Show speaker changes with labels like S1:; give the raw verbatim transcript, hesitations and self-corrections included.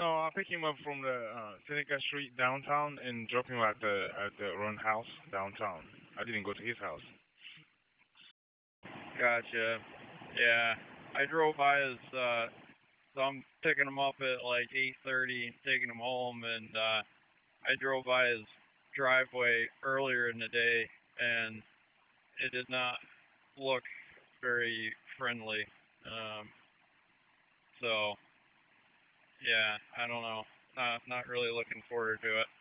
S1: No, I picked him up from the uh, Seneca Street downtown and dropped him at the at the Run house downtown. I didn't go to his house.
S2: Gotcha. Yeah, I drove by his. Uh, so I'm picking him up at like eight thirty, taking him home, and uh, I drove by his driveway earlier in the day, and it did not look very friendly. Um, so yeah, I don't know. Not not really looking forward to it.